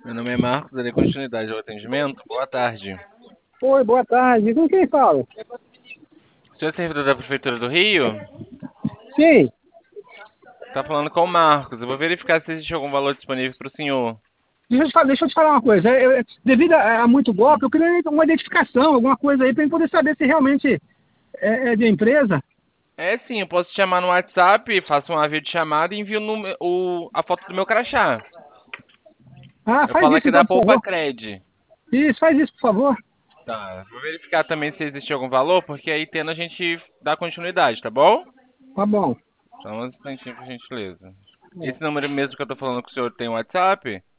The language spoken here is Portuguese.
Meu nome é Marcos, darei continuidade ao atendimento. Boa tarde. Oi, boa tarde. Com quem fala? O senhor é servidor da Prefeitura do Rio? Sim. Tá falando com o Marcos. Eu vou verificar se existe algum valor disponível para o senhor. Deixa eu te falar uma coisa. Devido a muito golpe, eu queria uma identificação, alguma coisa aí, para eu poder saber se realmente é de empresa. É sim, eu posso te chamar no WhatsApp, faço uma videochamada e envio a foto do meu crachá. Ah, Eu faz falo isso aqui então, da por Poupa favor. Cred. Isso, faz isso, por favor. Tá. Vou verificar também se existe algum valor, porque aí tendo a gente dá continuidade, tá bom? Tá bom. Só um instantinho, por gentileza. Esse número mesmo que eu tô falando com o senhor tem WhatsApp?